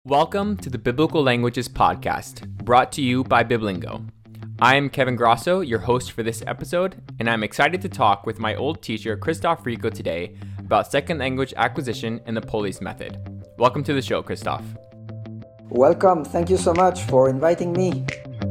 Welcome to the Biblical Languages Podcast, brought to you by Biblingo. I am Kevin Grosso, your host for this episode, and I'm excited to talk with my old teacher, Christoph Rico, today about second language acquisition and the Polis method. Welcome to the show, Christoph. Welcome. Thank you so much for inviting me.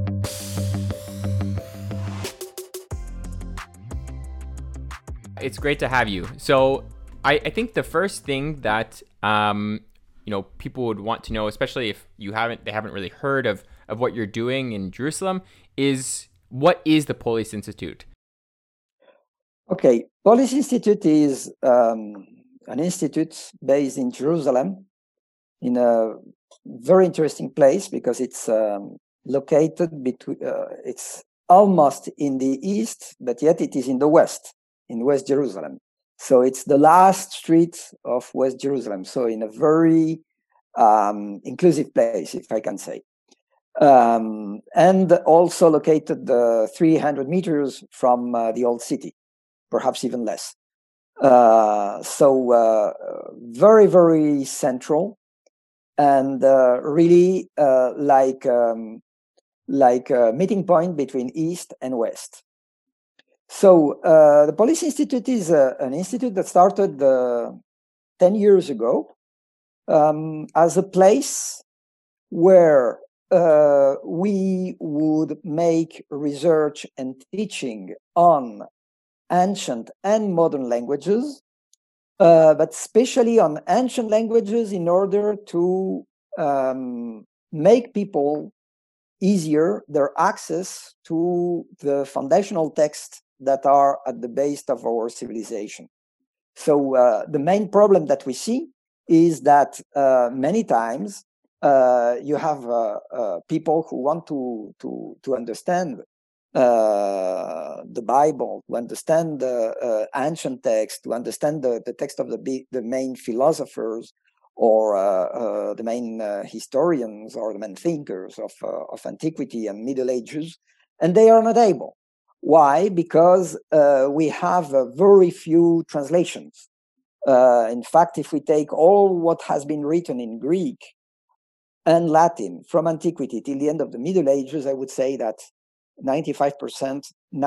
It's great to have you. So I think the first thing that people would want to know, especially if they haven't really heard of what you're doing in Jerusalem, is what is the Polis Institute? Okay, Polis Institute is an institute based in Jerusalem, in a very interesting place because it's located between. It's almost in the east, but yet it is in the west, in West Jerusalem. So it's the last street of West Jerusalem. So in a very inclusive place, if I can say. And also located 300 meters from the old city, perhaps even less. So very, very central and really like a meeting point between East and West. So the Polis Institute is an institute that started 10 years ago as a place where we would make research and teaching on ancient and modern languages, but especially on ancient languages in order to make people easier their access to the foundational texts that are at the base of our civilization. So the main problem that we see is that many times you have people who want to understand the Bible, to understand the ancient text, to understand the text of the main philosophers or the main historians or the main thinkers of antiquity and Middle Ages, and they are not able. Why? Because we have very few translations. In fact, if we take all what has been written in Greek and Latin from antiquity till the end of the Middle Ages, I would say that 95%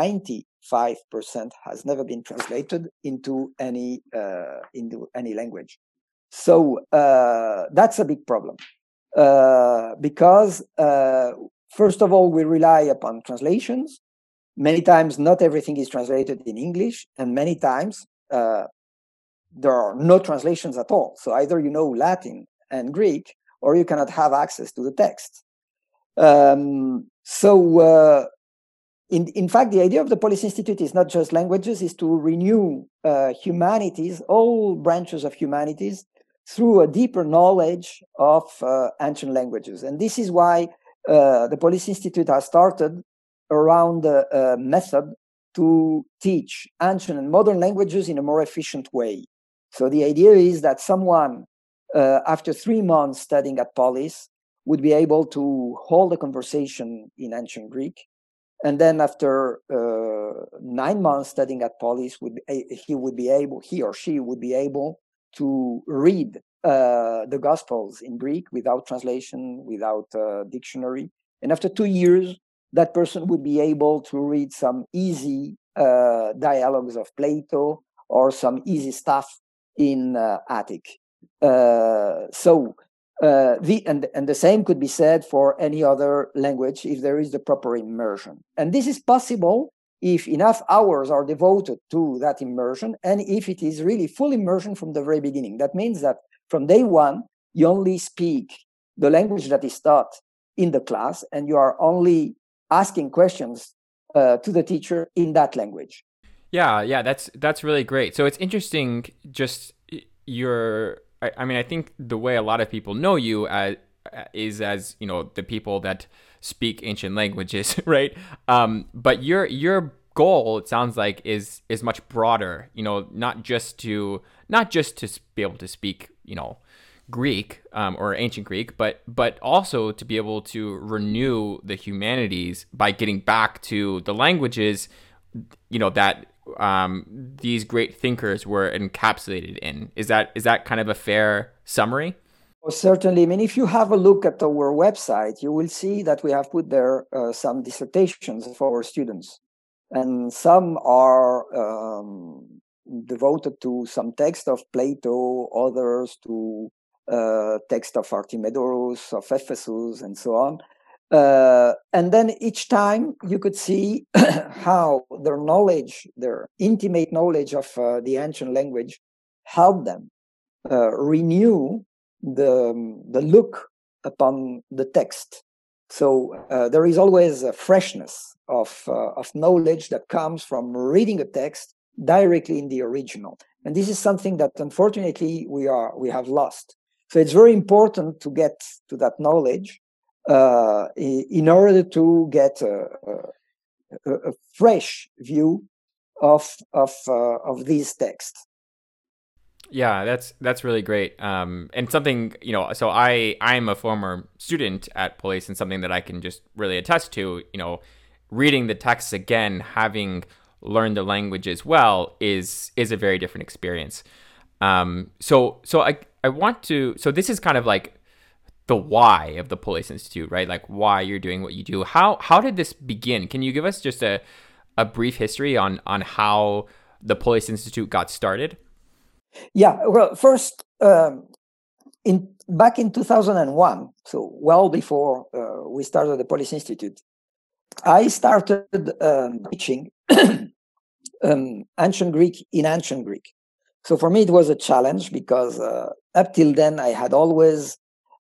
has never been translated into any language. So that's a big problem because first of all, we rely upon translations. Many times, not everything is translated in English, and many times there are no translations at all. So either you know Latin and Greek, or you cannot have access to the text. In fact, the idea of the Polis Institute is not just languages, is to renew humanities, all branches of humanities, through a deeper knowledge of ancient languages. And this is why the Polis Institute has started around a method to teach ancient and modern languages in a more efficient way. So the idea is that someone, after 3 months studying at Polis, would be able to hold a conversation in ancient Greek. And then after 9 months studying at Polis, he or she would be able to read the Gospels in Greek without translation, without dictionary. And after 2 years, that person would be able to read some easy dialogues of Plato or some easy stuff in Attic. The same could be said for any other language if there is the proper immersion. And this is possible if enough hours are devoted to that immersion and if it is really full immersion from the very beginning. That means that from day one, you only speak the language that is taught in the class and you are only asking questions to the teacher in that language. Yeah, that's really great. So it's interesting. Just I think the way a lot of people know you is as the people that speak ancient languages, right? But your goal, it sounds like, is much broader. Not just to be able to speak, Greek or ancient Greek, but also to be able to renew the humanities by getting back to the languages, that these great thinkers were encapsulated in. Is that kind of a fair summary? Certainly. I mean, if you have a look at our website, you will see that we have put there some dissertations for our students. And some are devoted to some text of Plato, others to text of Artemidorus, of Ephesus, and so on. And then each time you could see how their knowledge, their intimate knowledge of the ancient language helped them renew the look upon the text. So there is always a freshness of knowledge that comes from reading a text directly in the original, and this is something that unfortunately we have lost. So it's very important to get to that knowledge in order to get a fresh view of these texts. Yeah, that's really great. And something, so I'm a former student at Police, and something that I can just really attest to, reading the texts again, having learned the language as well, is a very different experience. So I want to, so this is kind of like the why of the Police Institute, right? Like why you're doing what you do. How did this begin? Can you give us just a brief history on how the Police Institute got started? Yeah, well, first, back in 2001, so well before we started the Police Institute, I started teaching ancient Greek in ancient Greek. So for me, it was a challenge because up till then, I had always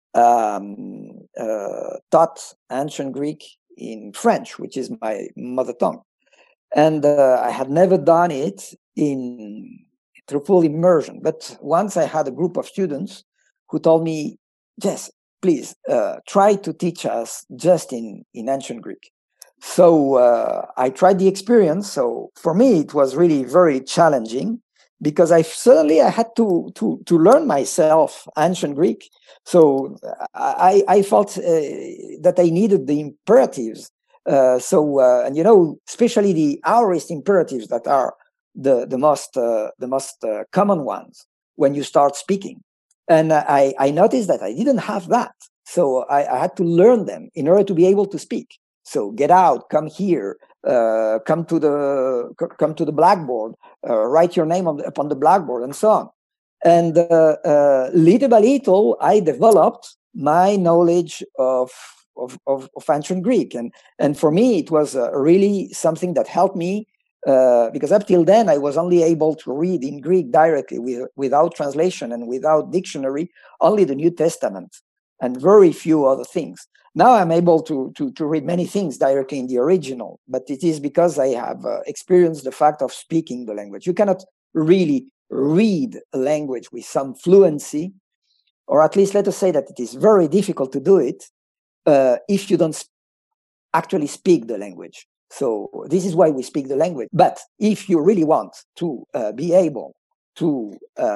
taught ancient Greek in French, which is my mother tongue. And I had never done it through full immersion. But once I had a group of students who told me, "Yes, please try to teach us just in ancient Greek." So I tried the experience. So for me, it was really very challenging because I had to learn myself ancient Greek. So I felt that I needed the imperatives. And especially the aorist imperatives that are the most common ones when you start speaking. And I noticed that I didn't have that, so I had to learn them in order to be able to speak. So get out, come here, come to the blackboard, write your name upon the blackboard, and so on. And little by little, I developed my knowledge of ancient Greek, and for me, it was really something that helped me because up till then I was only able to read in Greek directly without translation and without dictionary, only the New Testament and very few other things. Now I'm able to read many things directly in the original, but it is because I have experienced the fact of speaking the language. You cannot really read a language with some fluency, or at least let us say that it is very difficult to do it if you don't actually speak the language. So this is why we speak the language. But if you really want to be able to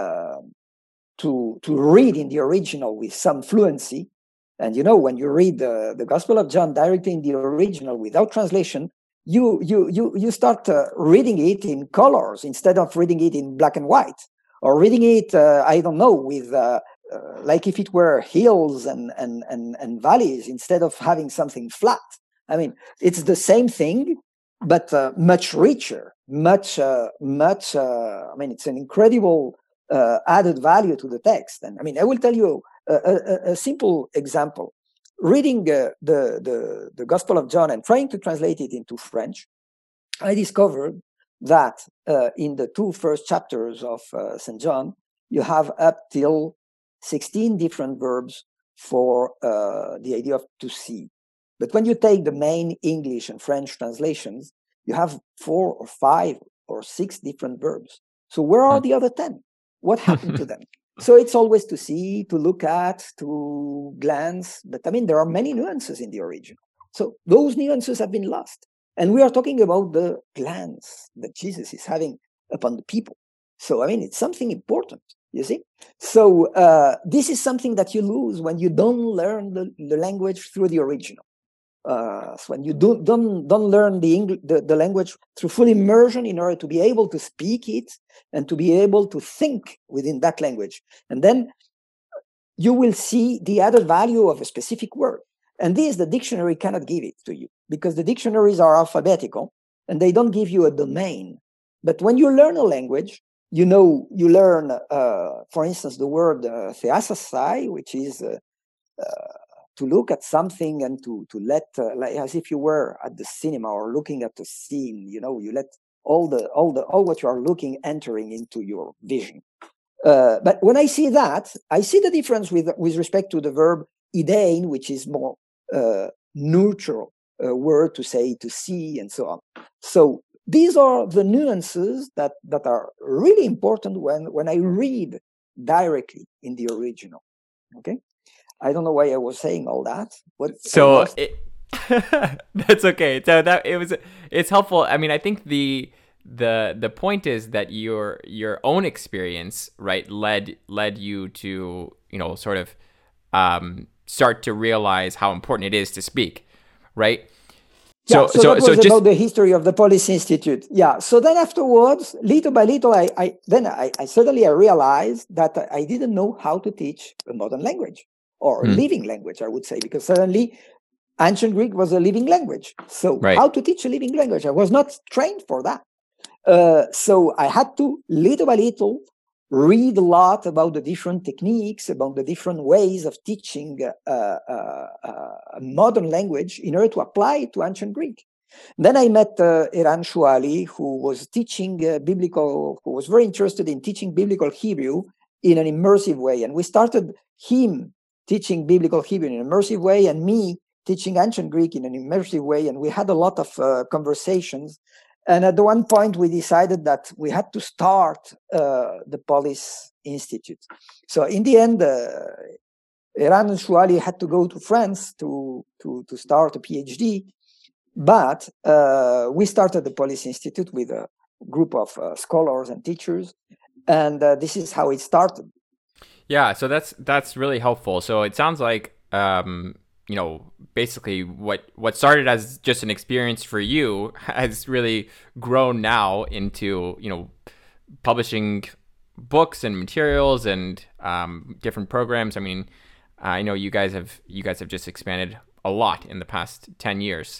read in the original with some fluency, and when you read the Gospel of John directly in the original without translation, you start reading it in colors instead of reading it in black and white, or reading it I don't know, with like if it were hills and valleys instead of having something flat. I mean, it's the same thing, but much richer, much. I mean, it's an incredible added value to the text. And I mean, I will tell you a simple example. Reading the Gospel of John and trying to translate it into French, I discovered that in the two first chapters of St. John, you have up till 16 different verbs for the idea of to see. But when you take the main English and French translations, you have 4 or 5 or 6 different verbs. So where are the other 10? What happened to them? So it's always to see, to look at, to glance. But I mean, there are many nuances in the original. So those nuances have been lost. And we are talking about the glance that Jesus is having upon the people. So, I mean, it's something important, you see? So this is something that you lose when you don't learn the language through the original. So when you don't learn the language through full immersion in order to be able to speak it and to be able to think within that language. And then you will see the added value of a specific word. And this, the dictionary cannot give it to you because the dictionaries are alphabetical and they don't give you a domain. But when you learn a language, you learn, for instance, the word theasasai, which is to look at something and to let, like as if you were at the cinema or looking at the scene, you let all what you are looking entering into your vision. But when I see that, I see the difference with respect to the verb idein, which is more neutral word to say to see and so on. So these are the nuances that are really important when I read directly in the original. Okay, I don't know why I was saying all that. So that's okay. So it's helpful. I mean, I think the point is that your own experience, right, led you to, sort of start to realize how important it is to speak, right? So that was about the history of the Polis Institute. Yeah. So then afterwards, little by little, I suddenly realized that I didn't know how to teach a modern language or a living language, I would say, because suddenly ancient Greek was a living language. So how to teach a living language? I was not trained for that. So I had to, little by little, read a lot about the different techniques, about the different ways of teaching a modern language in order to apply it to ancient Greek. Then I met Eran Shuali, who was teaching who was very interested in teaching biblical Hebrew in an immersive way. And we started him teaching biblical Hebrew in an immersive way and me teaching ancient Greek in an immersive way. And we had a lot of conversations. And at one point, we decided that we had to start the Polis Institute. So in the end, Eran Shuali had to go to France to start a PhD. But we started the Polis Institute with a group of scholars and teachers. And this is how it started. Yeah, so that's really helpful. So it sounds like basically what started as just an experience for you has really grown now into, publishing books and materials and different programs. I mean, I know you guys have just expanded a lot in the past 10 years.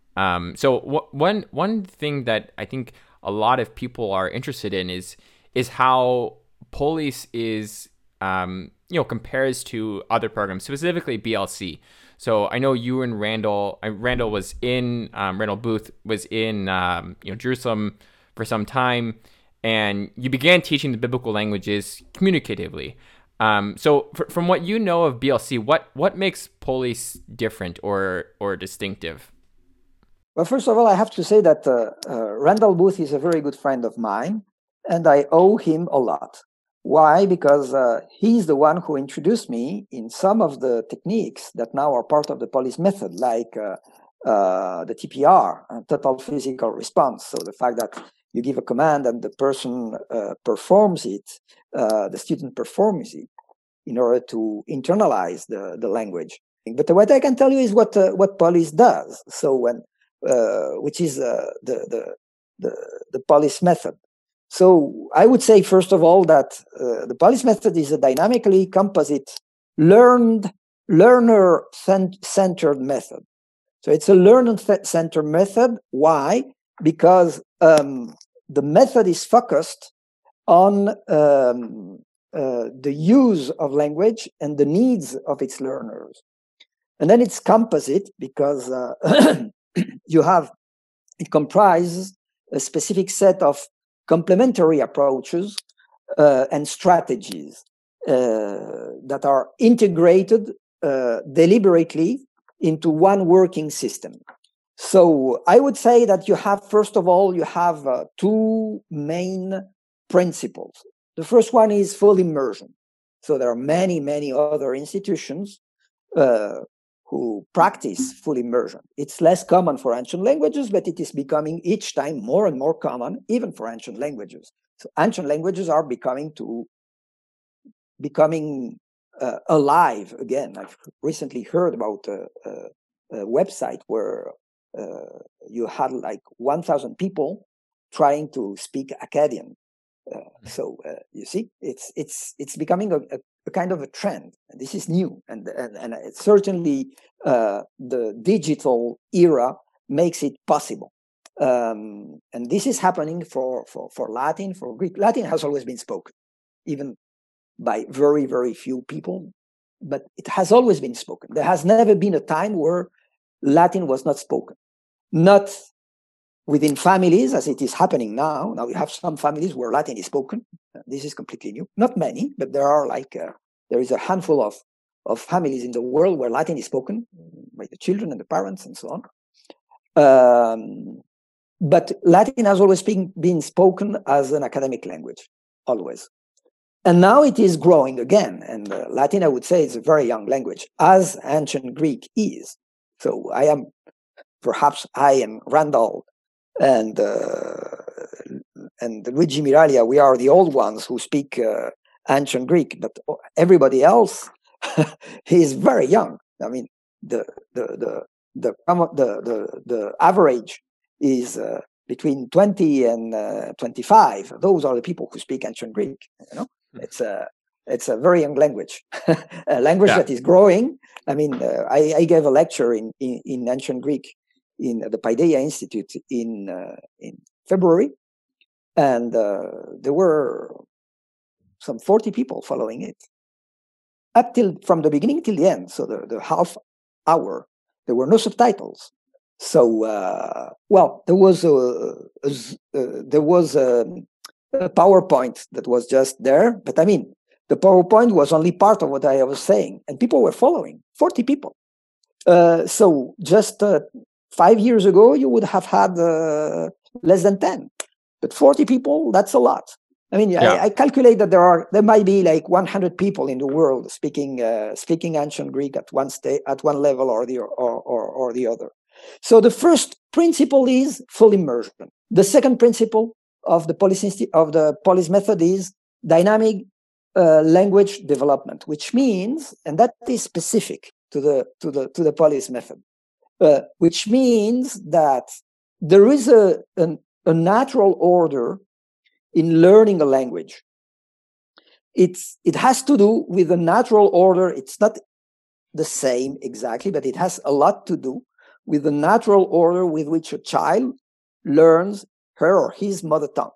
So one thing that I think a lot of people are interested in is how Polis is compares to other programs, specifically BLC. So I know you and Randall was in Randall Booth was in Jerusalem for some time, and you began teaching the biblical languages communicatively. So from what you know of BLC, what makes Polis different or distinctive? Well, first of all, I have to say that Randall Booth is a very good friend of mine, and I owe him a lot. Why? Because he's the one who introduced me in some of the techniques that now are part of the Polis method, like the TPR, total physical response. So the fact that you give a command and the person performs it, the student performs it in order to internalize the language. But what I can tell you is what Polis does. So which is the Polis method. So I would say, first of all, that the Polis method is a dynamically composite learner-centered method. So it's a learner-centered method. Why? Because the method is focused on the use of language and the needs of its learners. And then it's composite because it comprises a specific set of complementary approaches and strategies that are integrated deliberately into one working system. So I would say that first of all, you have two main principles. The first one is full immersion. So there are many, many other institutions who practice full immersion. It's less common for ancient languages, but it is becoming each time more and more common, even for ancient languages. So ancient languages are becoming alive again. I've recently heard about a website where you had like 1,000 people trying to speak Akkadian. So you see, it's becoming a kind of a trend. And this is new, and it's certainly the digital era makes it possible. And this is happening for Latin, for Greek. Latin has always been spoken, even by very, very few people, but it has always been spoken. There has never been a time where Latin was not spoken. Not within families, as it is happening now. Now we have some families where Latin is spoken. This is completely new. Not many, but there are there is a handful of families in the world where Latin is spoken by the children and the parents and so on. But Latin has always been spoken as an academic language, always. And now it is growing again. And Latin, I would say, is a very young language, as ancient Greek is. So perhaps I and Randall and Luigi Miraglia, we are the old ones who speak ancient Greek, but everybody else is very young. I mean, the average is between 20 and 25. Those are the people who speak ancient Greek. You know, it's a very young language, a language that is growing. I mean, I gave a lecture in ancient Greek in the Paideia Institute in February, and there were some 40 people following it up till from the beginning till the end. So the half hour, there were no subtitles. So well, there was a PowerPoint that was just there, but I mean, the PowerPoint was only part of what I was saying, and people were following. 40 people. So just 5 years ago, you would have had less than 10, but 40 people, that's a lot. I mean, I calculate that there might be like 100 people in the world speaking ancient Greek at one level or the other. So the first principle is full immersion. The second principle of the Polis method is dynamic language development, which means, and that is specific to the Polis method, which means that there is a natural order in learning a language. It has to do with the natural order. It's not the same exactly, but it has a lot to do with the natural order with which a child learns her or his mother tongue.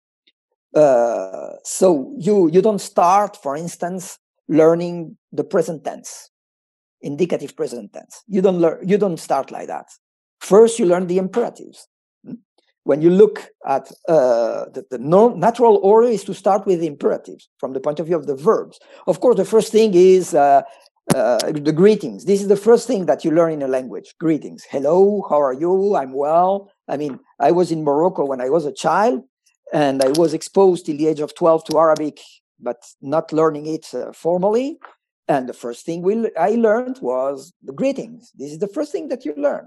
So you don't start, for instance, learning the present tense, indicative present tense. You don't start like that. First, you learn the imperatives. When you look at the natural order is to start with the imperatives from the point of view of the verbs. Of course, the first thing is the greetings. This is the first thing that you learn in a language. Greetings. Hello, how are you? I'm well. I mean, I was in Morocco when I was a child, and I was exposed till the age of 12 to Arabic, but not learning it formally. And the first thing I learned was the greetings. This is the first thing that you learn.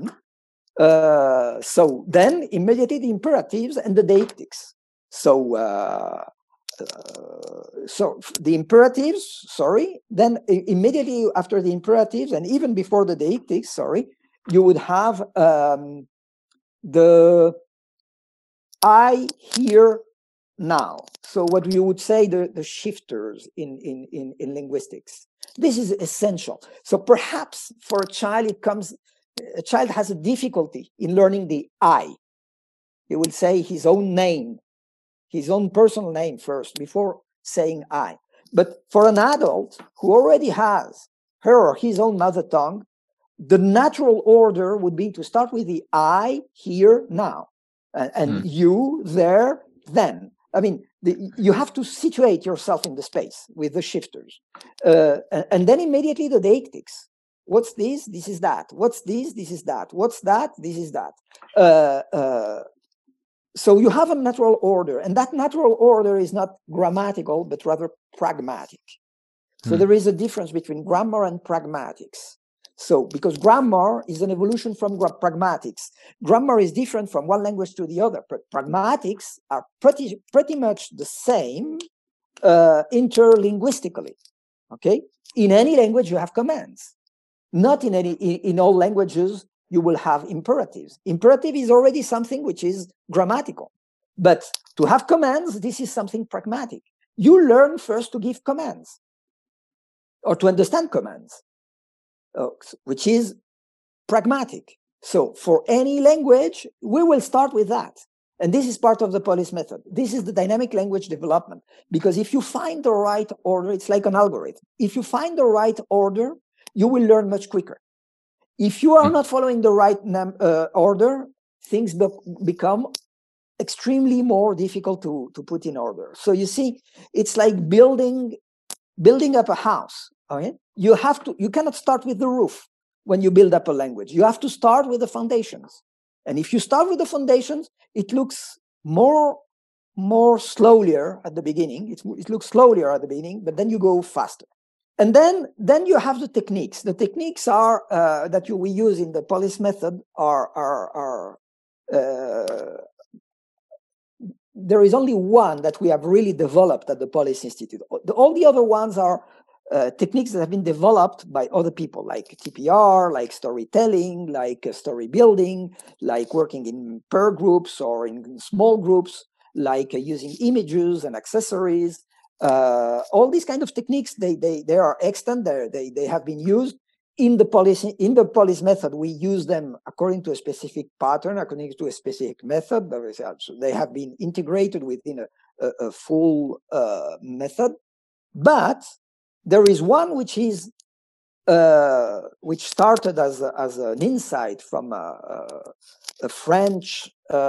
So then immediately the imperatives and the deictics. So the imperatives, then immediately after the imperatives and even before the deictics, you would have the I hear now. So what you would say the shifters in linguistics. This is essential. So perhaps for a child a child has a difficulty in learning the I. He will say his own name, his own personal name first before saying I. But for an adult who already has her or his own mother tongue, the natural order would be to start with the I, here, now, and you, there, then. I mean, you have to situate yourself in the space with the shifters. And then immediately the deictics. What's this? This is that. What's this? This is that. What's that? This is that. So you have a natural order, and that natural order is not grammatical, but rather pragmatic. So there is a difference between grammar and pragmatics. So because grammar is an evolution from pragmatics. Grammar is different from one language to the other. Pragmatics are pretty much the same interlinguistically. Okay, in any language you have commands. Not in all languages you will have imperatives. Imperative is already something which is grammatical, but to have commands, this is something pragmatic. You learn first to give commands. or to understand commands, which is pragmatic. So for any language, we will start with that. And this is part of the Polis method. This is the dynamic language development. Because if you find the right order, it's like an algorithm. If you find the right order, you will learn much quicker. If you are not following the right order, things become extremely more difficult to put in order. So you see, it's like building up a house. Okay? You cannot start with the roof when you build up a language. You have to start with the foundations. And if you start with the foundations, it looks more slower at the beginning. It looks slower at the beginning, but then you go faster. And then you have the techniques. The techniques are that we use in the Polis method are there is only one that we have really developed at the Polis Institute. All the other ones are techniques that have been developed by other people, like TPR, like storytelling, like story building, like working in pair groups or in small groups, like using images and accessories. All these kind of techniques, they are extant. They have been used in the Polis method. We use them according to a specific pattern, according to a specific method. So they have been integrated within a full method. But there is one which is which started as an insight from a French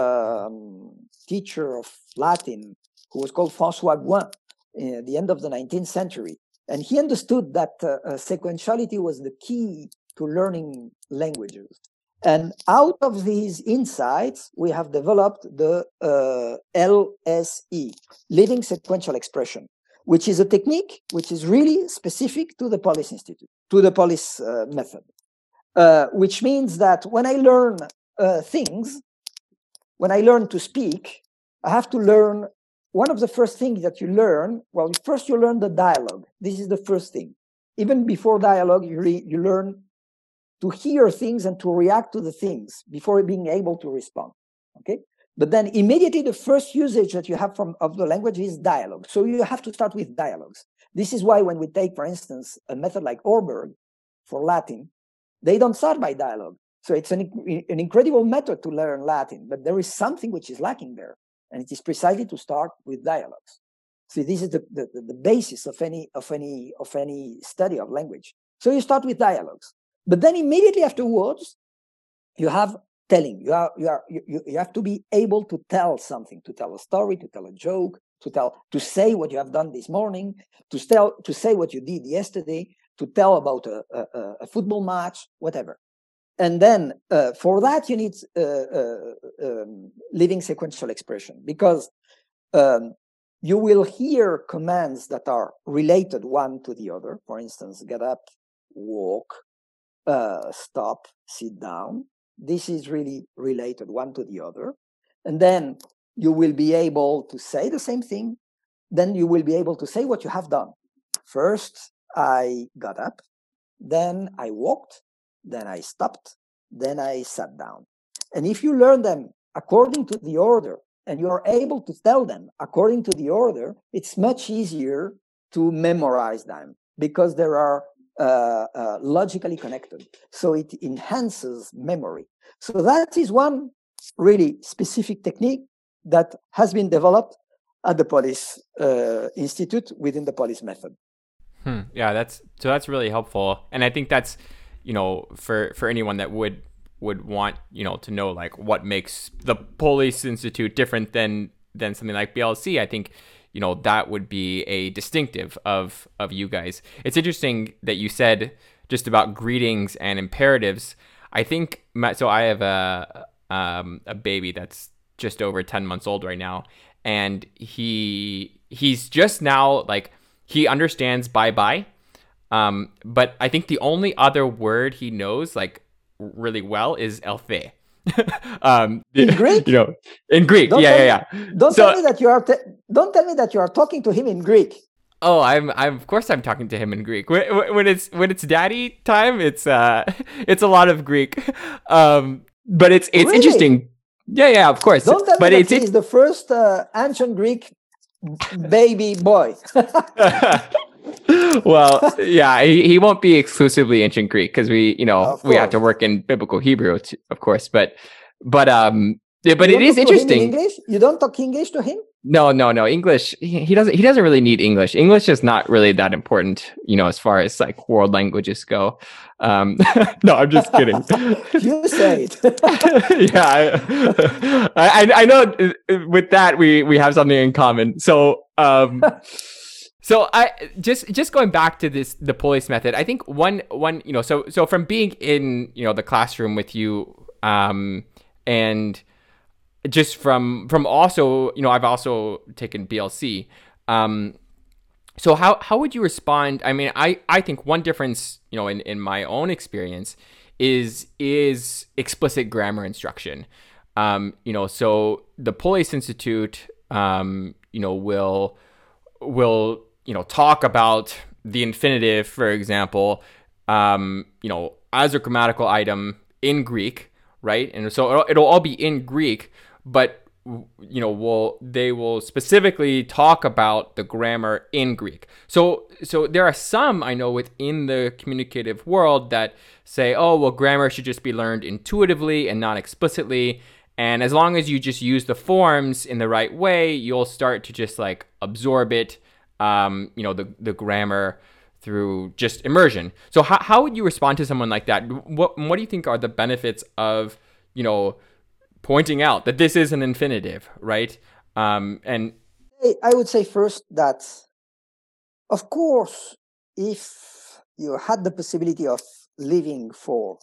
teacher of Latin who was called François Gouin at the end of the 19th century. And he understood that sequentiality was the key to learning languages. And out of these insights, we have developed the LSE, Living Sequential Expression, which is a technique which is really specific to the Polis Institute, to the Polis method, which means that when I learn things, when I learn to speak, I have to learn. One of the first things that you learn, well, first you learn the dialogue. This is the first thing. Even before dialogue, you learn to hear things and to react to the things before being able to respond. Okay? But then immediately the first usage that you have of the language is dialogue. So you have to start with dialogues. This is why when we take, for instance, a method like Orberg for Latin, they don't start by dialogue. So it's an incredible method to learn Latin, but there is something which is lacking there. And it is precisely to start with dialogues. See, this is the basis of any study of language. So you start with dialogues, but then immediately afterwards, you have telling. You have to be able to tell something, to tell a story, to tell a joke, to say what you have done this morning, to say what you did yesterday, to tell about a football match, whatever. And then for that, you need living sequential expression, because you will hear commands that are related one to the other. For instance, get up, walk, stop, sit down. This is really related one to the other. And then you will be able to say the same thing. Then you will be able to say what you have done. First, I got up. Then I walked. Then I stopped, then I sat down. And if you learn them according to the order, and you're able to tell them according to the order, it's much easier to memorize them because they are logically connected. So it enhances memory. So that is one really specific technique that has been developed at the Polis Institute within the Polis method. Yeah, that's really helpful. And I think that's, for anyone that would want, to know like what makes the Polis Institute different than something like BLC, I think, that would be a distinctive of you guys. It's interesting that you said just about greetings and imperatives. I think, so I have a baby that's just over 10 months old right now, and he's just now, like, he understands bye-bye. But I think the only other word he knows like really well is elfe. In Greek? In Greek. Yeah. Don't tell me that you are talking to him in Greek. Oh, I'm of course I'm talking to him in Greek. When it's daddy time, it's a lot of Greek. But it's really? Interesting. Yeah, of course. Don't tell me that he's the first ancient Greek baby boy. Well, yeah, he won't be exclusively ancient Greek because Of we have to course. work in biblical Hebrew, of course. But yeah, You but it don't is talk to him in interesting. English? You don't talk English to him? No, English. He doesn't really need English. English is not really that important, as far as like world languages go. No, I'm just kidding. You say it. Yeah, I know. With that, we have something in common. So so I just going back to the Polis method. I think one so from being in the classroom with you, and just from also I've also taken BLC. So how would you respond? I mean, I think one difference in my own experience is explicit grammar instruction. So the Polis Institute will talk about the infinitive, for example, as a grammatical item in Greek, right? And so it'll all be in Greek, but they will specifically talk about the grammar in Greek. So there are some I know within the communicative world that say, oh, well, grammar should just be learned intuitively and not explicitly. And as long as you just use the forms in the right way, you'll start to just like absorb it, the grammar through just immersion. So how would you respond to someone like that? What do you think are the benefits of, pointing out that this is an infinitive, right? And I would say first that, of course, if you had the possibility of living for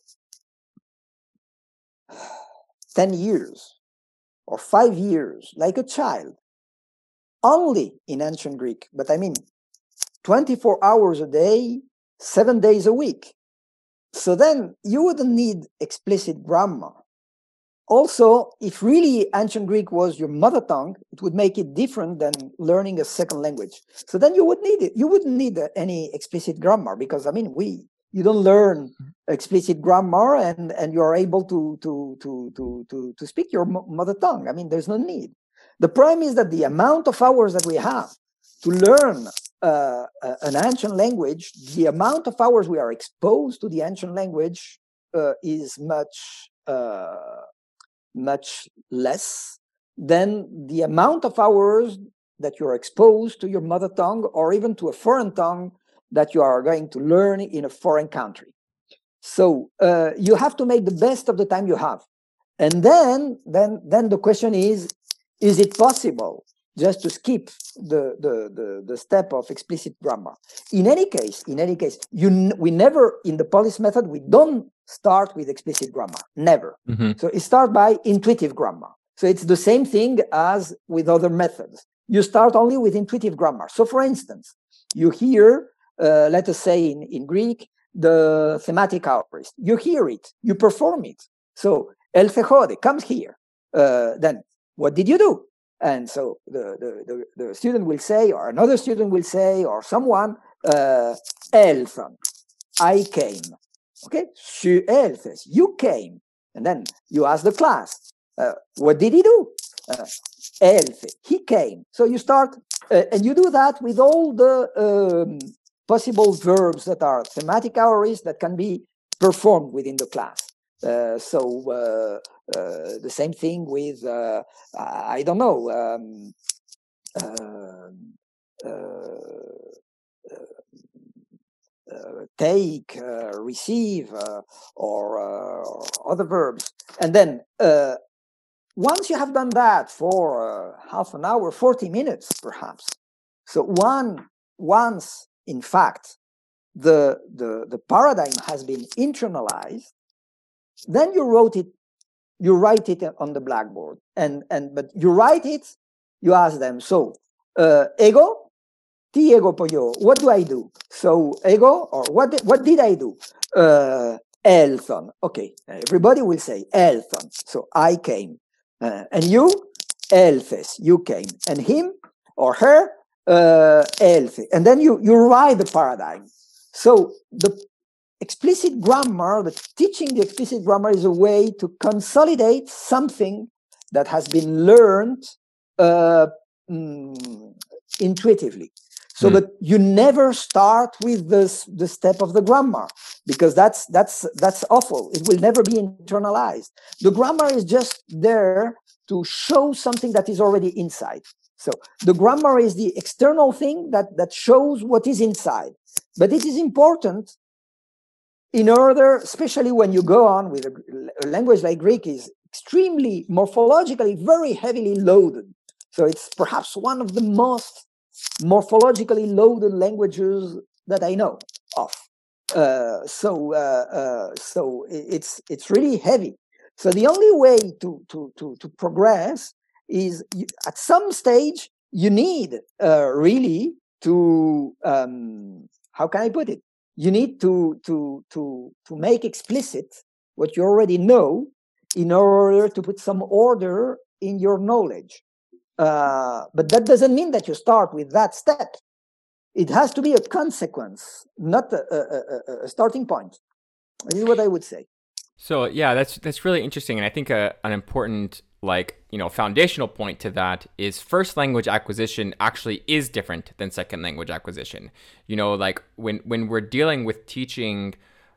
10 years or 5 years, like a child, only in ancient Greek, but I mean 24 hours a day, 7 days a week. So then you wouldn't need explicit grammar. Also, if really ancient Greek was your mother tongue, it would make it different than learning a second language. So then you would need it. You wouldn't need any explicit grammar because I mean you don't learn explicit grammar and you are able to speak your mother tongue. I mean, there's no need. The problem is that the amount of hours that we have to learn an ancient language, the amount of hours we are exposed to the ancient language is much less than the amount of hours that you're exposed to your mother tongue or even to a foreign tongue that you are going to learn in a foreign country. So you have to make the best of the time you have. And then the question is it possible just to skip the step of explicit grammar? In any case, we never, in the Polis method, we don't start with explicit grammar, never. Mm-hmm. So it starts by intuitive grammar. So it's the same thing as with other methods. You start only with intuitive grammar. So for instance, you hear, let us say in Greek, the thematic aorist. You hear it, you perform it. So El Cejode comes here. Then what did you do? And so the student will say, or another student will say, or someone, Elthon, I came. Okay, Elthes, you came. And then you ask the class, what did he do? Elthe, he came. So you start, and you do that with all the possible verbs that are thematic aorists that can be performed within the class. So the same thing with, I don't know, take, receive, or other verbs. And then once you have done that for half an hour, 40 minutes perhaps, so once in fact the paradigm has been internalized, then you write it on the blackboard, but you write it, you ask them, so ego, ti ego pollo, what do I do? So ego, or what did I do? Elthon. Okay, everybody will say Elthon. So I came. And you, Elthes, you came. And him or her, Elthe. And then you write the paradigm. So the explicit grammar, teaching the explicit grammar is a way to consolidate something that has been learned intuitively. So, but you never start with the step of the grammar, because that's awful. It will never be internalized. The grammar is just there to show something that is already inside. So the grammar is the external thing that shows what is inside. But it is important in order, especially when you go on with a language like Greek, is extremely morphologically very heavily loaded. So it's perhaps one of the most morphologically loaded languages that I know of. So it's really heavy. So the only way to progress is at some stage you need really to how can I put it? You need to make explicit what you already know in order to put some order in your knowledge. But that doesn't mean that you start with that step. It has to be a consequence, not a starting point. This is what I would say. So yeah, that's really interesting, and I think an important foundational point to that is first language acquisition actually is different than second language acquisition. Like when we're dealing with teaching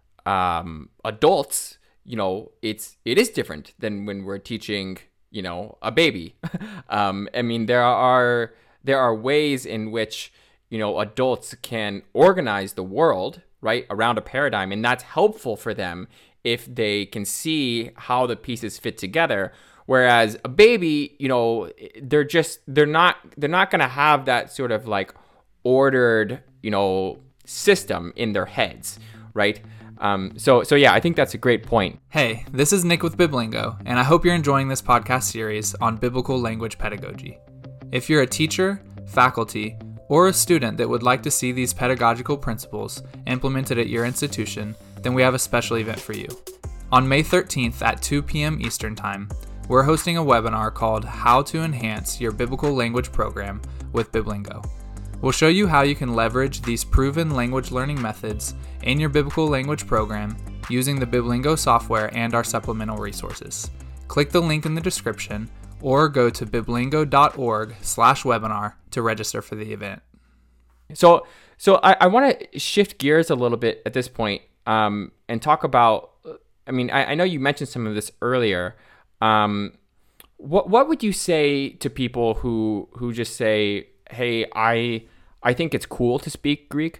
adults, it is different than when we're teaching a baby. I mean, there are ways in which adults can organize the world right around a paradigm, and that's helpful for them if they can see how the pieces fit together. Whereas a baby, they're not going to have that sort of like ordered, system in their heads, right? So yeah, I think that's a great point. Hey, this is Nick with Biblingo, and I hope you're enjoying this podcast series on biblical language pedagogy. If you're a teacher, faculty, or a student that would like to see these pedagogical principles implemented at your institution, then we have a special event for you. On May 13th at 2 p.m. Eastern Time, we're hosting a webinar called How to Enhance Your Biblical Language Program with Biblingo. We'll show you how you can leverage these proven language learning methods in your biblical language program using the Biblingo software and our supplemental resources. Click the link in the description or go to biblingo.org/webinar to register for the event. So I want to shift gears a little bit at this point and talk about, I know you mentioned some of this earlier. What would you say to people who just say, hey, I think it's cool to speak Greek,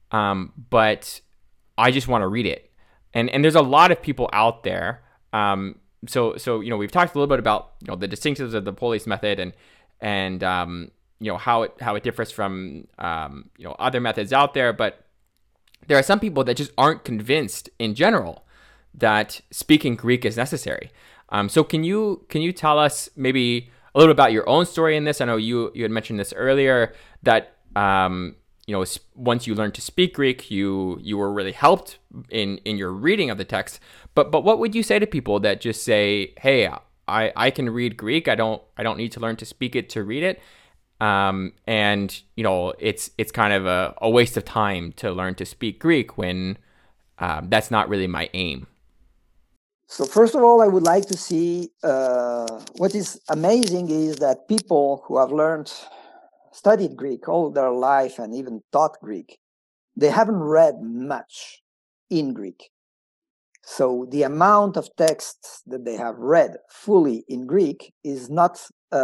but I just want to read it. And there's a lot of people out there. So we've talked a little bit about the distinctives of the Polis method and how it differs from other methods out there. But there are some people that just aren't convinced in general that speaking Greek is necessary. So can you tell us maybe a little bit about your own story in this? I know you had mentioned this earlier that once you learned to speak Greek, you were really helped in your reading of the text. But what would you say to people that just say, hey, I can read Greek. I don't need to learn to speak it to read it. And it's kind of a waste of time to learn to speak Greek when that's not really my aim. So first of all, I would like to see what is amazing is that people who have studied Greek all their life and even taught Greek, they haven't read much in Greek. So the amount of texts that they have read fully in Greek is not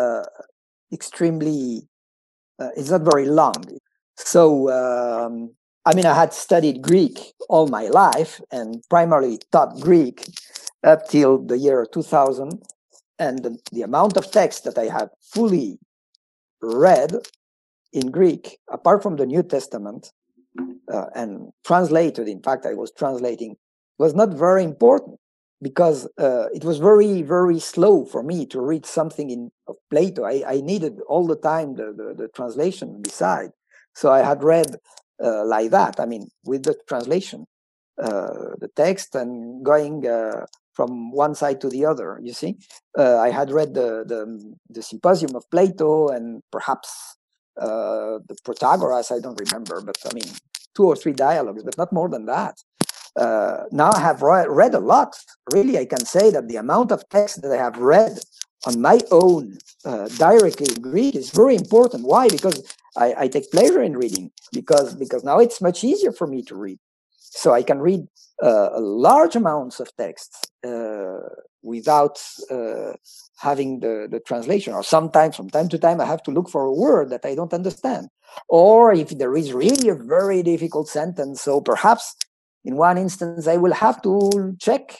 extremely, it's not very long. So, I had studied Greek all my life and primarily taught Greek up till the year 2000. And the amount of text that I have fully read in Greek, apart from the New Testament, and translated, in fact, I was translating, was not very important because it was very, very slow for me to read something of Plato. I needed all the time the translation beside. So I had read like that, with the translation, the text and going from one side to the other, you see. I had read the Symposium of Plato and perhaps the Protagoras, I don't remember, but 2 or 3 dialogues, but not more than that. Now I have read a lot. Really, I can say that the amount of text that I have read on my own directly in Greek is very important. Why? Because I take pleasure in reading because now it's much easier for me to read. So I can read large amounts of text without having the translation. Or sometimes, from time to time, I have to look for a word that I don't understand. Or if there is really a very difficult sentence, so perhaps in one instance I will have to check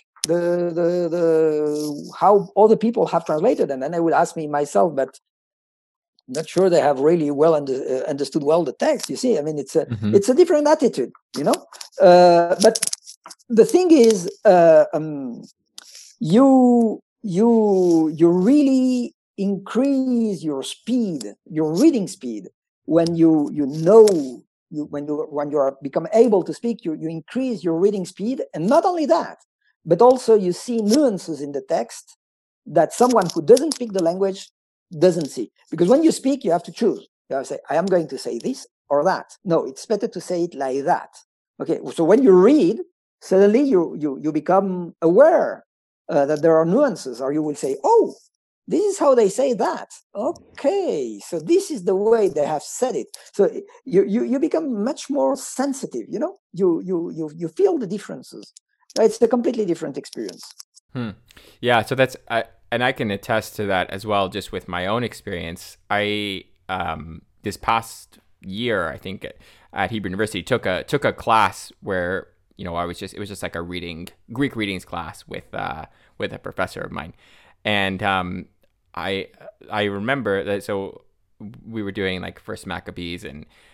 the how other people have translated, and then I will ask me myself, but I'm not sure they have really well understood well the text. You see, I mean, it's a different attitude, you know. But the thing is, you really increase your speed, your reading speed, when you are become able to speak. You increase your reading speed, and not only that, but also you see nuances in the text that someone who doesn't speak the language doesn't see. Because when you speak, you have to choose. You have to say, I am going to say this or that. No, it's better to say it like that. Okay, so when you read, suddenly you become aware that there are nuances, or you will say, oh, this is how they say that. Okay, so this is the way they have said it. So you become much more sensitive, you know? You feel the differences. It's a completely different experience. Yeah, so that's and I can attest to that as well, just with my own experience. I this past year, I think at Hebrew University, took a class where, you know, it was just like a Greek readings class with a professor of mine, and I remember that. So we were doing like First Maccabees,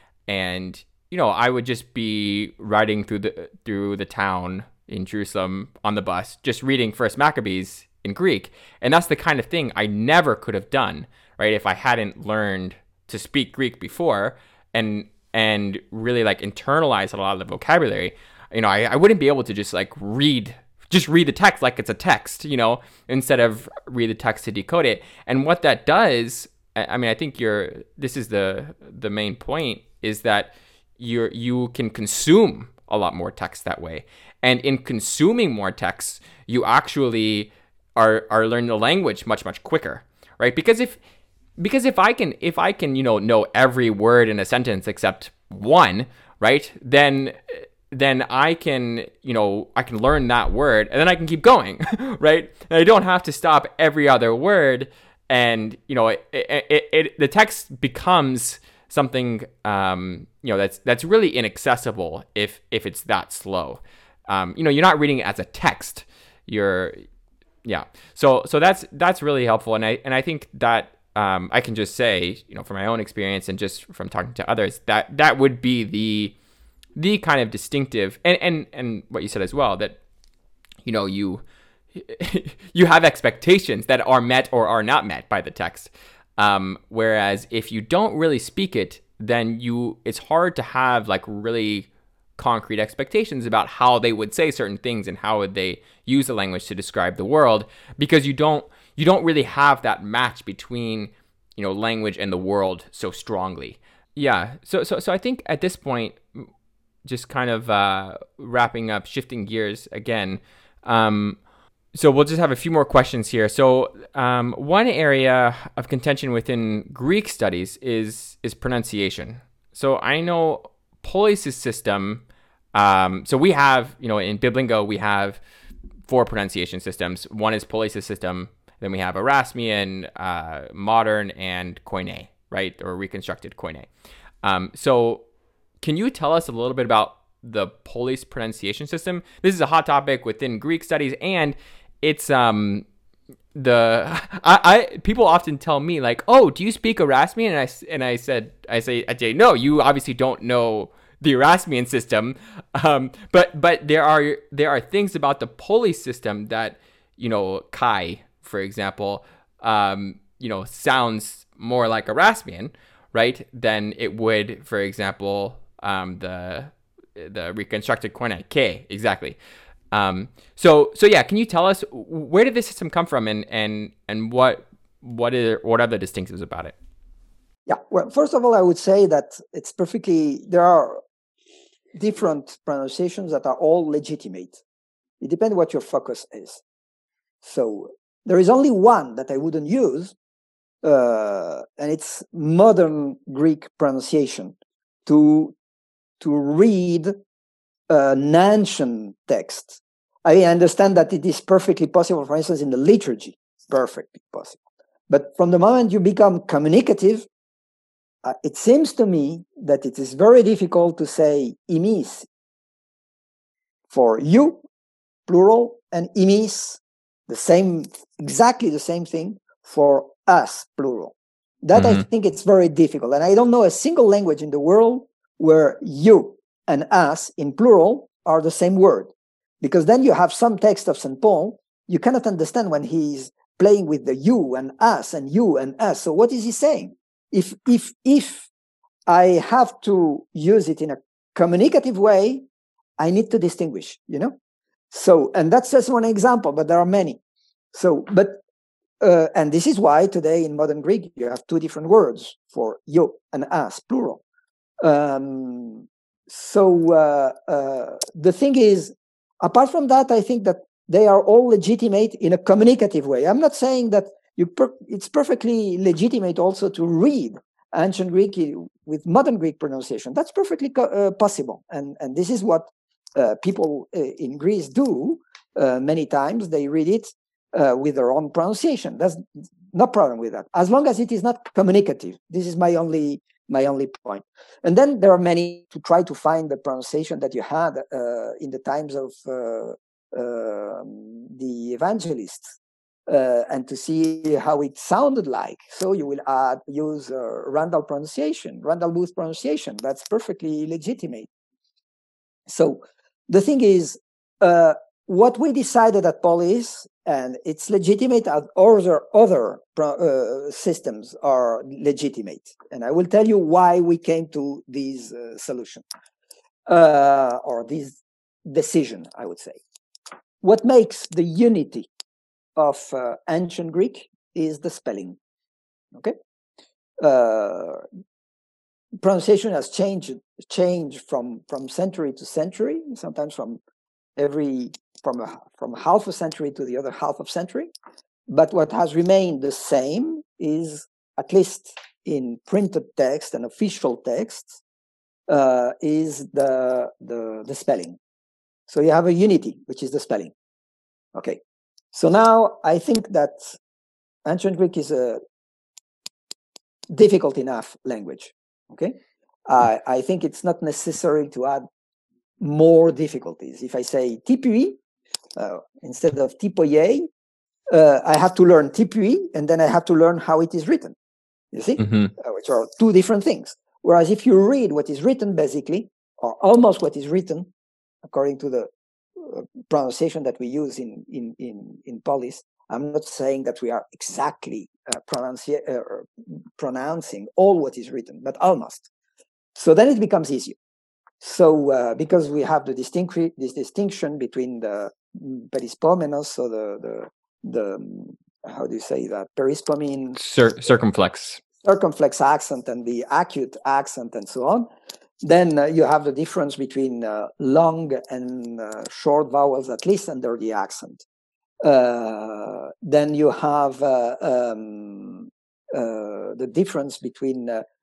and you know, I would just be riding through the town in Jerusalem on the bus, just reading First Maccabees in Greek. And that's the kind of thing I never could have done, right, if I hadn't learned to speak Greek before and really like internalize a lot of the vocabulary. You know, I wouldn't be able to just read the text like it's a text, you know, instead of read the text to decode it. And what that does, I mean, I think this is the main point, is that you can consume a lot more text that way. And in consuming more text, you actually are learning the language much quicker, right? Because if I can you know every word in a sentence except one, right? Then I can learn that word, and then I can keep going, right? And I don't have to stop every other word, and you know the text becomes something that's really inaccessible if it's that slow. You know, you're not reading it as a text. So that's really helpful, and I think that I can just say, you know, from my own experience and just from talking to others, that would be the kind of distinctive, and what you said as well, that you know you have expectations that are met or are not met by the text. Whereas if you don't really speak it, then it's hard to have like really concrete expectations about how they would say certain things and how would they use the language to describe the world, because you don't really have that match between, you know, language and the world so strongly. Yeah. So I think at this point, just kind of wrapping up, shifting gears again. So we'll just have a few more questions here. So one area of contention within Greek studies is pronunciation. So I know Polis' system. So we have, you know, in Biblingo, we have 4 pronunciation systems. One is Polis' system. Then we have Erasmian, modern, and Koine, right? Or reconstructed Koine. So can you tell us a little bit about the Polis pronunciation system? This is a hot topic within Greek studies, and it's people often tell me like, "Oh, do you speak Erasmian?" And I say, "No, you obviously don't know the Erasmian system." But there are things about the Polis system that, you know, Kai, for example, you know, sounds more like Erasmian, right, than it would, for example, the reconstructed Koine. K, exactly. So yeah, can you tell us, where did this system come from, and what are the distinctives about it? Yeah, well, first of all, I would say that there are different pronunciations that are all legitimate. It depends what your focus is. So there is only one that I wouldn't use, and it's modern Greek pronunciation to read an ancient text. I understand that it is perfectly possible, for instance, in the liturgy, perfectly possible. But from the moment you become communicative, it seems to me that it is very difficult to say imis for you, plural, and imis, exactly the same thing for us, plural. That I think it's very difficult. And I don't know a single language in the world where you and us in plural are the same word. Because then you have some text of St. Paul, you cannot understand when he's playing with the you and us and you and us. So what is he saying? If I have to use it in a communicative way, I need to distinguish, So, and that's just one example, but there are many. So, and this is why today in modern Greek, you have two different words for you and us, plural. The thing is, apart from that, I think that they are all legitimate in a communicative way. I'm not saying that it's perfectly legitimate also to read ancient Greek with modern Greek pronunciation. That's perfectly possible. And this is what people in Greece do many times. They read it with their own pronunciation. There's no problem with that, as long as it is not communicative. This is my only point. And then there are many to try to find the pronunciation that you had in the times of the evangelists and to see how it sounded like. So you will use Randall pronunciation, Randall Booth pronunciation. That's perfectly legitimate. So the thing is, what we decided at Polis, and it's legitimate as other systems are legitimate. And I will tell you why we came to this solution or this decision, I would say. What makes the unity of ancient Greek is the spelling. Okay, pronunciation has changed from century to century, sometimes from half a century to the other half of century. But what has remained the same is, at least in printed text and official texts, is the spelling. So you have a unity, which is the spelling. Okay. So now I think that ancient Greek is a difficult enough language. Okay. I think it's not necessary to add more difficulties. If I say tipui instead of tipoye, I have to learn tipui, and then I have to learn how it is written. You see, which are two different things. Whereas if you read what is written, basically, or almost what is written, according to the pronunciation that we use in Polis, I'm not saying that we are exactly pronouncing all what is written, but almost. So then it becomes easier. So because we have this distinction between the perispomenos, so the how do you say that, perispomene, circumflex accent, and the acute accent, and so on. Then you have the difference between long and short vowels, at least under the accent. Then you have the difference between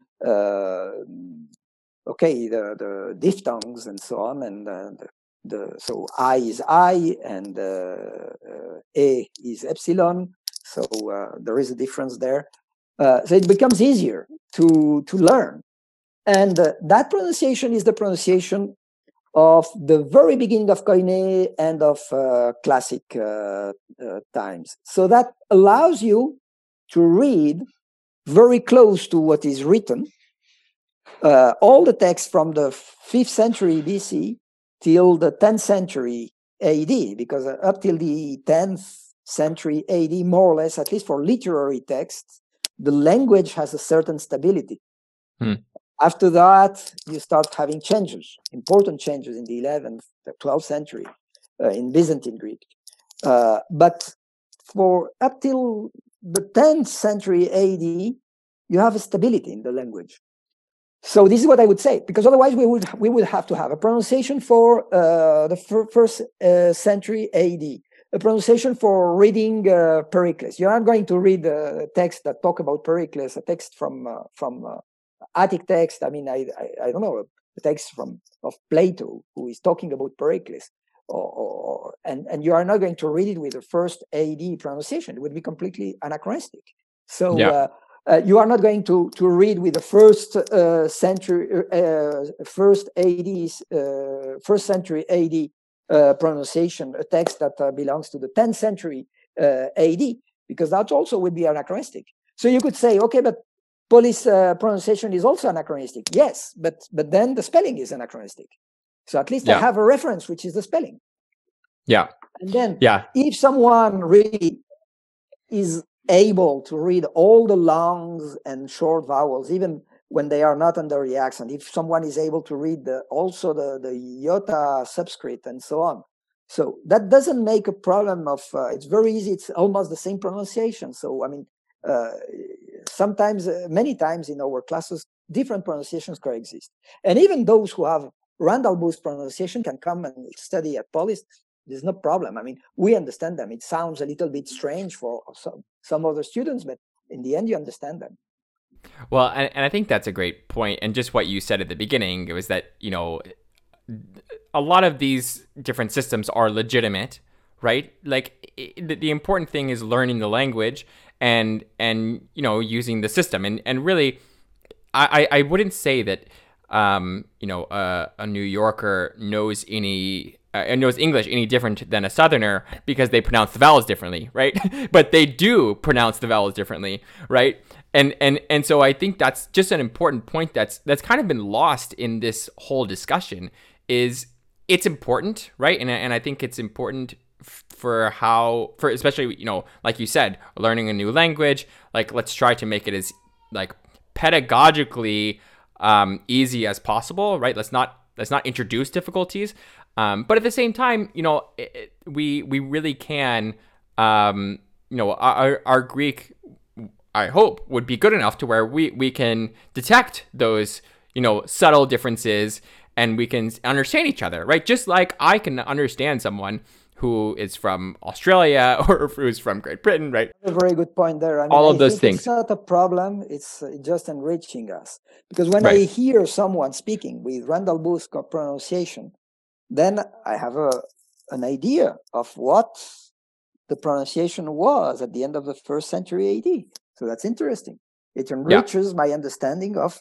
the diphthongs and so on, and so I is I and E is epsilon. So there is a difference there. So it becomes easier to learn. And that pronunciation is the pronunciation of the very beginning of Koine and of classic times. So that allows you to read very close to what is written, all the text from the 5th century BC till the 10th century AD, because up till the 10th century AD, more or less, at least for literary texts, the language has a certain stability. After that, you start having changes, important changes in the 11th, the 12th century in Byzantine Greek. But for up till the 10th century AD, you have a stability in the language. So this is what I would say, because otherwise we would have to have a pronunciation for the first century AD, a pronunciation for reading Pericles. You're not going to read a text that talk about Pericles, a text from Attic text. I mean, I don't know, a text of Plato who is talking about Pericles, and you are not going to read it with the first AD pronunciation. It would be completely anachronistic. So you are not going to read with the first first century AD pronunciation, a text that belongs to the 10th century AD, because that also would be anachronistic. So you could say, okay, but Polish pronunciation is also anachronistic. Yes, but then the spelling is anachronistic. So at least I have a reference, which is the spelling. Yeah. And then if someone really is able to read all the longs and short vowels, even when they are not under the accent, if someone is able to read also the iota subscript and so on, so that doesn't make a problem of, it's very easy, it's almost the same pronunciation. So, I mean, sometimes, many times in our classes, different pronunciations coexist. And even those who have Randall Booth pronunciation can come and study at Polis. There's no problem. I mean, we understand them. It sounds a little bit strange for some other students, but in the end, you understand them. Well, and I think that's a great point. And just what you said at the beginning, it was that, a lot of these different systems are legitimate, right? Like the important thing is learning the language and using the system. And really, I wouldn't say that, a New Yorker knows knows English any different than a Southerner because they pronounce the vowels differently, right? But they do pronounce the vowels differently, right? And so I think that's just an important point that's kind of been lost in this whole discussion. Is it's important, right? And I think it's important for especially, like you said, learning a new language. Like, let's try to make it as like pedagogically easy as possible, right? Let's not introduce difficulties. But at the same time, we really can, our Greek, I hope, would be good enough to where we can detect those, subtle differences, and we can understand each other, right? Just like I can understand someone who is from Australia or who's from Great Britain, right? A very good point there. I mean, all of those things. It's not a problem. It's just enriching us. Because when I hear someone speaking with Randall Booth pronunciation, then I have an idea of what the pronunciation was at the end of the first century AD. So that's interesting. It enriches my understanding of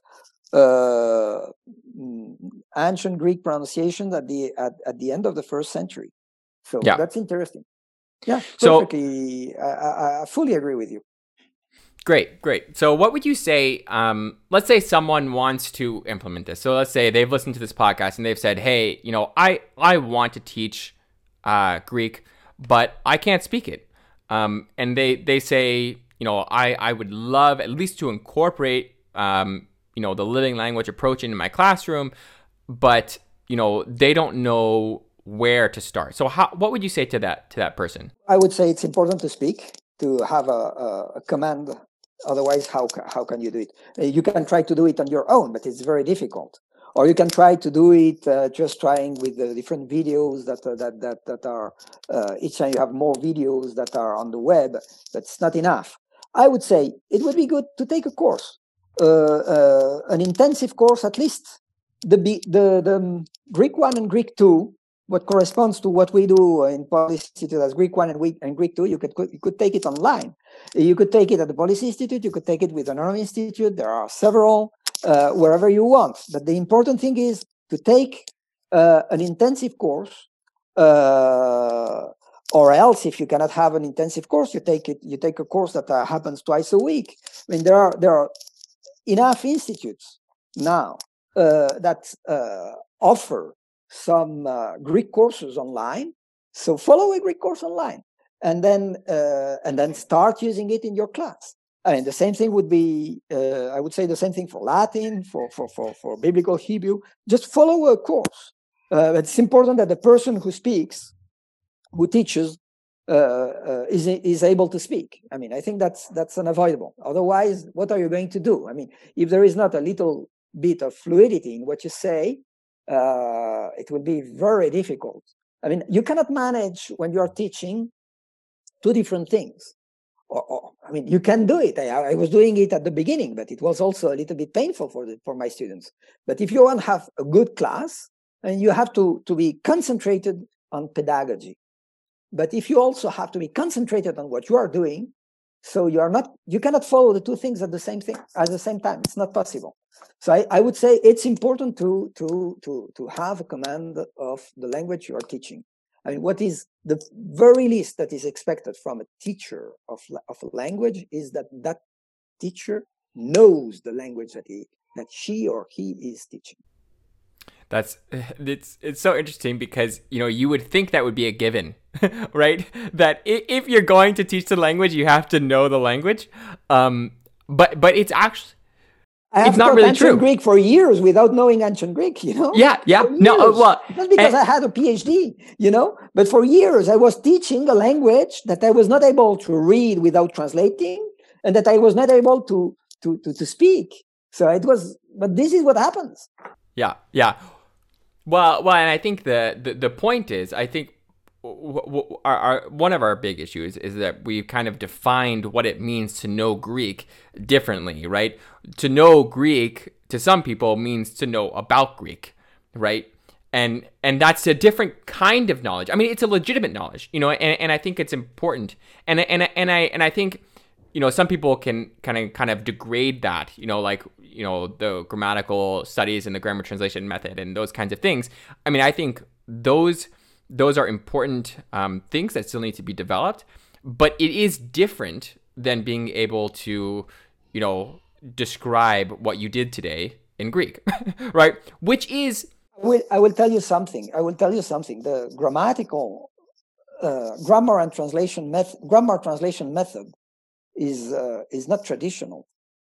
ancient Greek pronunciation at the end of the first century. So that's interesting. Yeah, perfectly. So, I fully agree with you. Great. So what would you say, let's say someone wants to implement this. So let's say they've listened to this podcast and they've said, hey, I want to teach Greek, but I can't speak it. And they say, I would love at least to incorporate, the living language approach into my classroom, but, they don't know where to start. So what would you say to that person? I would say it's important to speak, to have a command. Otherwise, how can you do it? You can try to do it on your own, but it's very difficult. Or you can try to do it just trying with the different videos that are. Each time you have more videos that are on the web. That's not enough. I would say it would be good to take a course, an intensive course at least. The Greek 1 and Greek 2, what corresponds to what we do in Polish Institute as Greek 1 and Greek 2, you could take it online. You could take it at the Polish Institute. You could take it with another institute. There are several, wherever you want. But the important thing is to take an intensive course, or else if you cannot have an intensive course, you take a course that happens twice a week. I mean, there are enough institutes now that offer some Greek courses online. So follow a Greek course online, and then start using it in your class. I mean, the same thing would be, I would say the same thing for Latin, for Biblical Hebrew. Just follow a course. It's important that the person who speaks, who teaches, is able to speak. I mean, I think that's unavoidable. Otherwise, what are you going to do? I mean, if there is not a little bit of fluidity in what you say, it will be very difficult. I mean, you cannot manage when you are teaching two different things. I mean, you can do it. I was doing it at the beginning, but it was also a little bit painful for my students. But if you want to have a good class, and you have to be concentrated on pedagogy. But if you also have to be concentrated on what you are doing, so you cannot follow the two things at the same time. It's not possible. So I would say it's important to have a command of the language you are teaching. I mean, what is the very least that is expected from a teacher of a language is that teacher knows the language that she or he is teaching. It's so interesting because you would think that would be a given, right? That if you're going to teach the language, you have to know the language. But it's actually it's not really true. Greek for years without knowing ancient Greek, Yeah. No, well, just because I had a PhD, but for years I was teaching a language that I was not able to read without translating, and that I was not able to speak. So but this is what happens. Yeah. Well, and I think the point is, I think one of our big issues is that we've kind of defined what it means to know Greek differently, right? To know Greek to some people means to know about Greek, right? And that's a different kind of knowledge. I mean, it's a legitimate knowledge, and I think it's important. And I think some people can kind of degrade that, the grammatical studies and the grammar translation method and those kinds of things. I mean, I think those are important things that still need to be developed, but it is different than being able to, describe what you did today in Greek, right? Which is... I will tell you something. The grammatical grammar translation method is not traditional,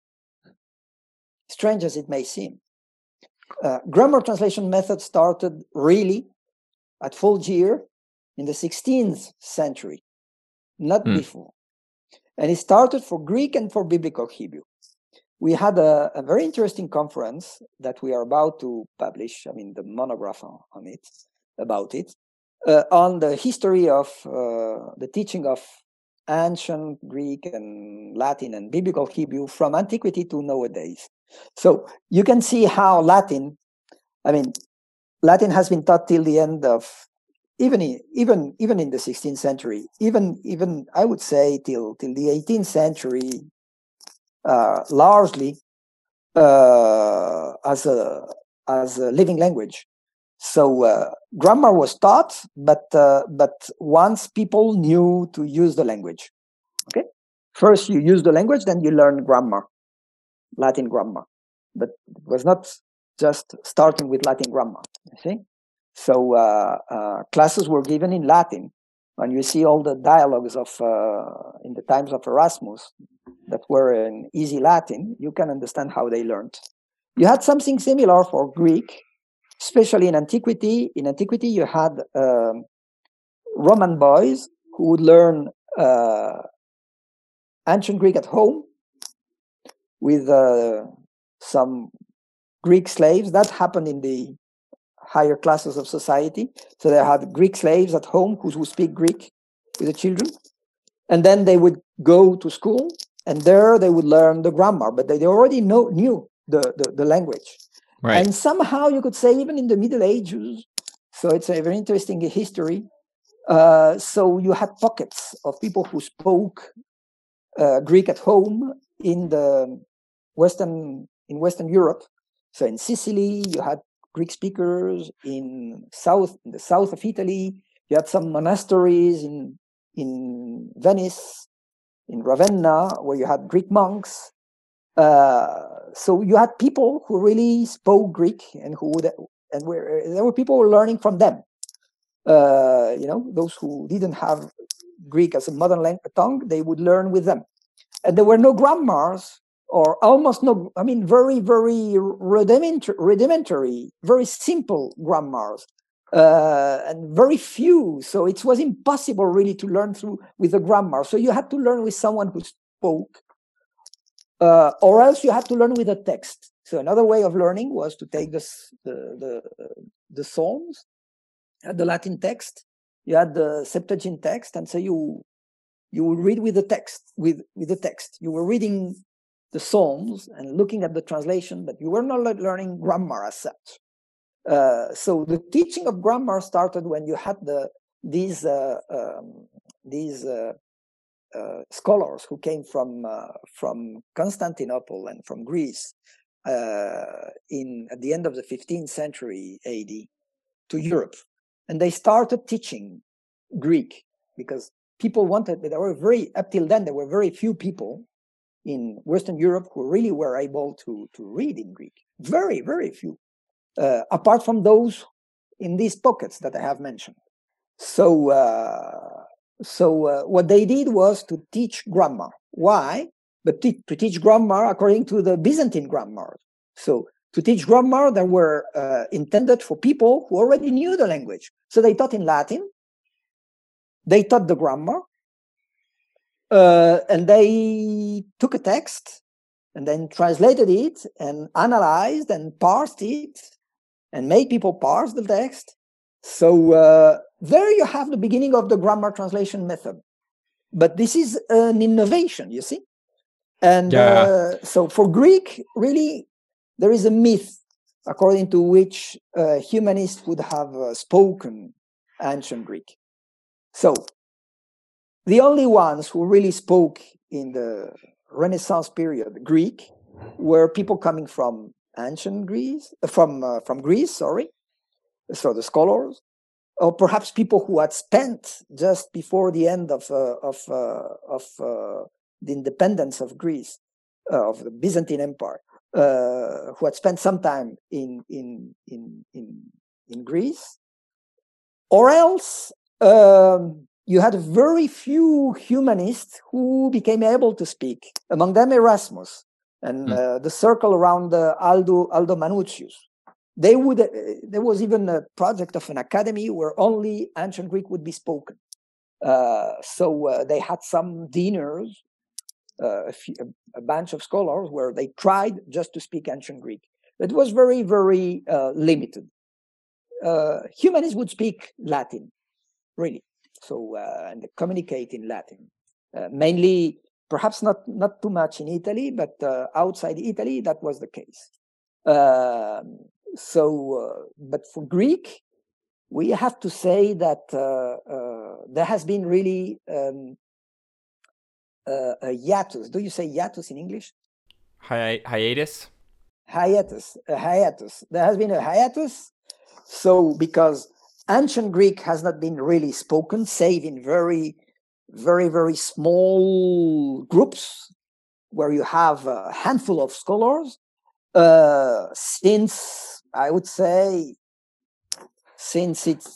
strange as it may seem. Grammar translation method started really at full gear in the 16th century, not before. And it started for Greek and for Biblical Hebrew. We had a very interesting conference that we are about to publish, the monograph about it, on the history of the teaching of ancient Greek and Latin and Biblical Hebrew from antiquity to nowadays. So you can see how Latin has been taught till the end of even in the 16th century, even I would say till the 18th century, largely as a living language. So grammar was taught, but once people knew to use the language, okay. First you use the language, then you learn grammar, Latin grammar. But it was not just starting with Latin grammar. You see, so classes were given in Latin. When you see all the dialogues of in the times of Erasmus that were in easy Latin, you can understand how they learned. You had something similar for Greek, especially in antiquity. In antiquity, you had Roman boys who would learn ancient Greek at home with some Greek slaves. That happened in the higher classes of society. So they had Greek slaves at home who would speak Greek with the children. And then they would go to school, and there they would learn the grammar, but they already knew the language. Right. And somehow you could say even in the Middle Ages, so it's a very interesting history. So you had pockets of people who spoke Greek at home in Western Europe. So in Sicily, you had Greek speakers. In the south of Italy, you had some monasteries in Venice, in Ravenna, where you had Greek monks. So you had people who really spoke Greek, and there were people learning from them. Those who didn't have Greek as a mother tongue, they would learn with them. And there were no grammars, or almost no, very, very rudimentary, very simple grammars, and very few. So it was impossible really to learn with the grammar. So you had to learn with someone who spoke, or else you had to learn with a text. So another way of learning was to take the Psalms, had the Latin text, you had the Septuagint text, and so you you would read with the text, with the text. You were reading the Psalms and looking at the translation, but you were not learning grammar as such. So the teaching of grammar started when you had these scholars who came from Constantinople and from Greece at the end of the 15th century AD to Europe, and they started teaching Greek because people wanted. Up till then there were very few people in Western Europe who really were able to read in Greek. Very, very few, apart from those in these pockets that I have mentioned. So what they did was to teach grammar. Why? But to teach grammar according to the Byzantine grammar. So to teach grammar that were intended for people who already knew the language. So they taught in Latin. They taught the grammar. And they took a text and then translated it and analyzed and parsed it and made people parse the text. So there you have the beginning of the grammar translation method. But this is an innovation, you see? And so for Greek, really, there is a myth according to which humanists would have spoken ancient Greek. So the only ones who really spoke in the Renaissance period Greek were people coming from ancient Greece, from Greece, sorry. So the scholars, or perhaps people who had spent just before the end of the independence of Greece, of the Byzantine Empire, who had spent some time in Greece, or else you had very few humanists who became able to speak. Among them, Erasmus and the circle around Aldo Manutius. There was even a project of an academy where only ancient Greek would be spoken. So they had some dinners, a bunch of scholars where they tried just to speak ancient Greek. It was very, very limited. Humanists would speak Latin, really. So and communicate in Latin, mainly, perhaps not too much in Italy, but outside Italy that was the case. But for Greek, we have to say that there has been really a hiatus. Do you say hiatus in English? Hiatus. Hiatus. There has been a hiatus. So because ancient Greek has not been really spoken, save in very, very, very small groups where you have a handful of scholars. Since I would say, since the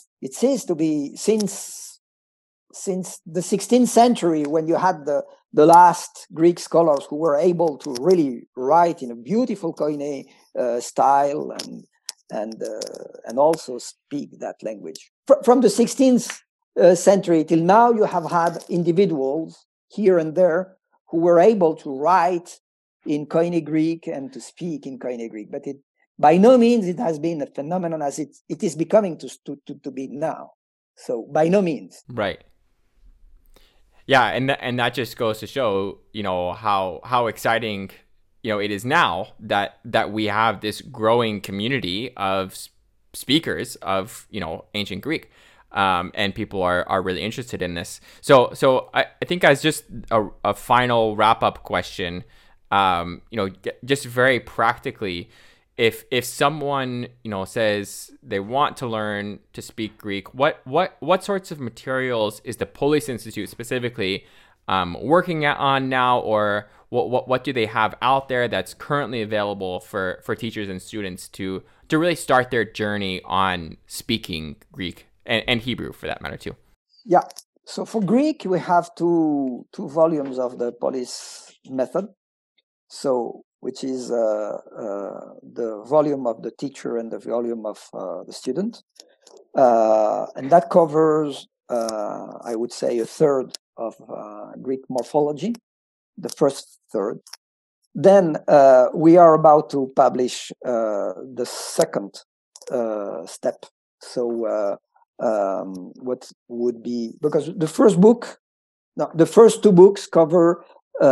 16th century, when you had the last Greek scholars who were able to really write in a beautiful Koine style and also speak that language. From the 16th century till now, you have had individuals here and there who were able to write in Koine Greek and to speak in Koine Greek, but by no means it has been a phenomenon as it is becoming to be now. So by no means. Right. Yeah, and that just goes to show, how exciting, it is now that we have this growing community of speakers of, ancient Greek, and people are really interested in this. So I think as just a final wrap up question, just very practically, if someone says they want to learn to speak Greek, what sorts of materials is the Polis Institute specifically working on now, or what do they have out there that's currently available for teachers and students to really start their journey on speaking Greek and Hebrew for that matter too? Yeah. So for Greek, we have two volumes of the Polis method. So which is the volume of the teacher and the volume of the student. And that covers, I would say, a third of Greek morphology, the first third. Then we are about to publish the second step. So what would be, because the first book No, the first two books cover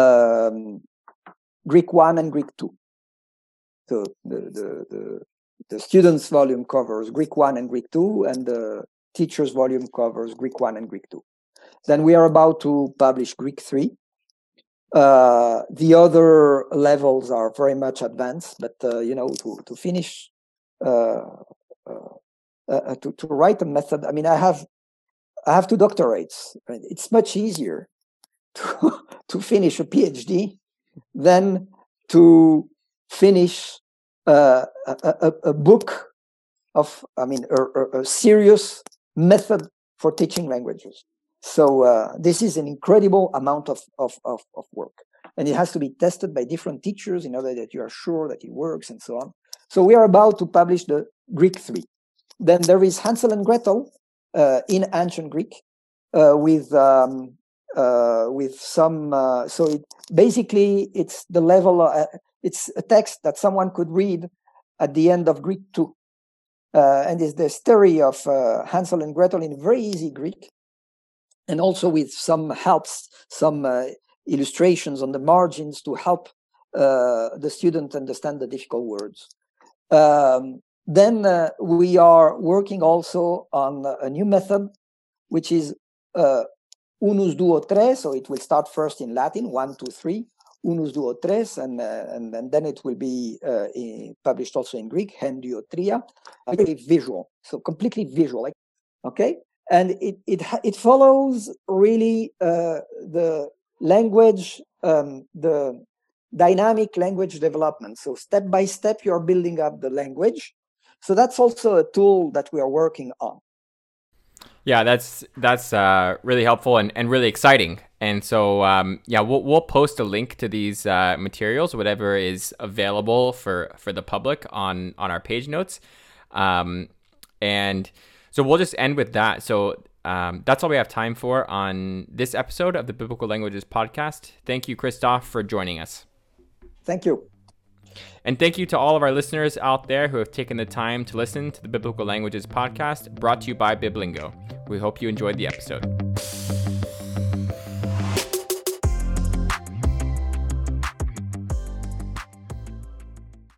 Greek 1 and Greek 2. So the students' volume covers Greek 1 and Greek 2, and the teachers' volume covers Greek 1 and Greek 2. Then we are about to publish Greek 3. The other levels are very much advanced, but to finish, to write a method. I mean, I have 2 doctorates. It's much easier to finish a PhD than to finish a book of, a serious method for teaching languages. So this is an incredible amount of work, and it has to be tested by different teachers in order that you are sure that it works and so on. So we are about to publish the Greek 3. Then there is Hansel and Gretel in ancient Greek with some. Basically it's the level. It's a text that someone could read at the end of Greek 2, and it's the story of Hansel and Gretel in very easy Greek, and also with some helps, some illustrations on the margins to help the student understand the difficult words. Then we are working also on a new method, which is unus duo tres. So it will start first in Latin, 1, 2, 3, unus duo tres, and then it will be published also in Greek, hen diotria, visual, so completely visual. Okay, and it follows really the language, the dynamic language development. So step by step, you are building up the language. So that's also a tool that we are working on. Yeah, that's really helpful and really exciting. And so, we'll post a link to these materials, whatever is available for the public on our page notes. And so we'll just end with that. So that's all we have time for on this episode of the Biblical Languages podcast. Thank you, Christophe, for joining us. Thank you. And thank you to all of our listeners out there who have taken the time to listen to the Biblical Languages podcast, brought to you by Biblingo. We hope you enjoyed the episode.